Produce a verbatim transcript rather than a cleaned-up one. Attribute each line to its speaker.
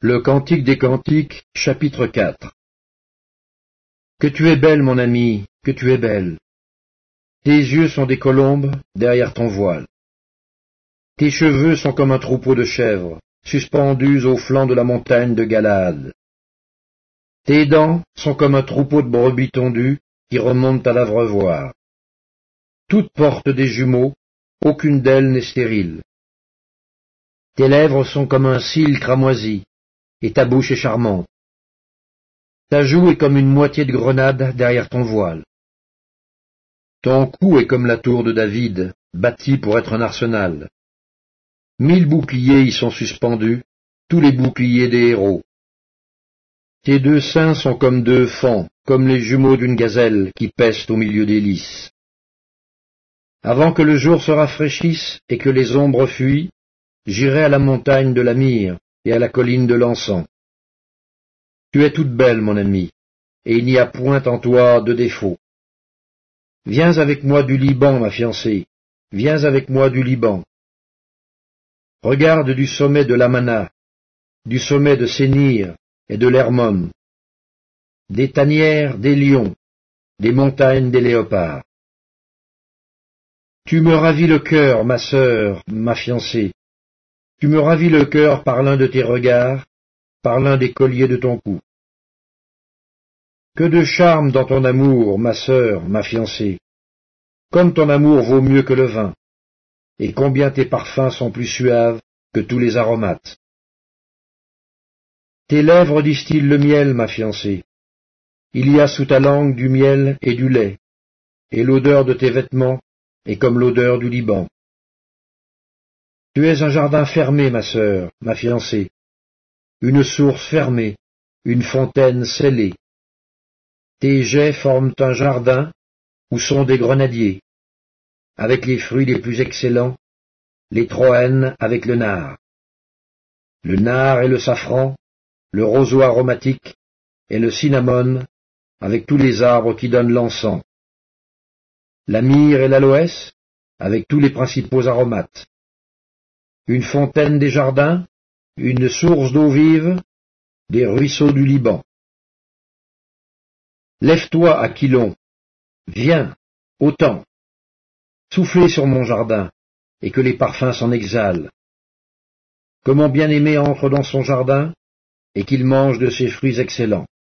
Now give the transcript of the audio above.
Speaker 1: Le Cantique des Cantiques, chapitre quatre. Que tu es belle, mon ami, que tu es belle. Tes yeux sont des colombes derrière ton voile. Tes cheveux sont comme un troupeau de chèvres, suspendus au flanc de la montagne de Galaad. Tes dents sont comme un troupeau de brebis tondues qui remontent à l'abreuvoir. Toutes portent des jumeaux, aucune d'elles n'est stérile. Tes lèvres sont comme un cil cramoisi, et ta bouche est charmante. Ta joue est comme une moitié de grenade derrière ton voile. Ton cou est comme la tour de David, bâtie pour être un arsenal. Mille boucliers y sont suspendus, tous les boucliers des héros. Tes deux seins sont comme deux faons, comme les jumeaux d'une gazelle qui pèsent au milieu des lys. Avant que le jour se rafraîchisse et que les ombres fuient, j'irai à la montagne de la myrrhe et à la colline de l'encens. Tu es toute belle, mon ami, et il n'y a point en toi de défaut. Viens avec moi du Liban, ma fiancée, viens avec moi du Liban. Regarde du sommet de l'Amana, du sommet de Sénir et de l'Hermon, des tanières des lions, des montagnes des léopards. Tu me ravis le cœur, ma sœur, ma fiancée. Tu me ravis le cœur par l'un de tes regards, par l'un des colliers de ton cou. Que de charme dans ton amour, ma sœur, ma fiancée. Comme ton amour vaut mieux que le vin, et combien tes parfums sont plus suaves que tous les aromates. Tes lèvres distillent le miel, ma fiancée. Il y a sous ta langue du miel et du lait, et l'odeur de tes vêtements est comme l'odeur du Liban. Tu es un jardin fermé, ma sœur, ma fiancée, une source fermée, une fontaine scellée. Tes jets forment un jardin où sont des grenadiers, avec les fruits les plus excellents, les troènes avec le nard. Le nard et le safran, le roseau aromatique et le cinnamome, avec tous les arbres qui donnent l'encens. La myrrhe et l'aloès, avec tous les principaux aromates. Une fontaine des jardins, une source d'eau vive, des ruisseaux du Liban. Lève-toi, Aquilon, viens, autant, soufflez sur mon jardin, et que les parfums s'en exhalent. Que mon bien-aimé entre dans son jardin, et qu'il mange de ses fruits excellents.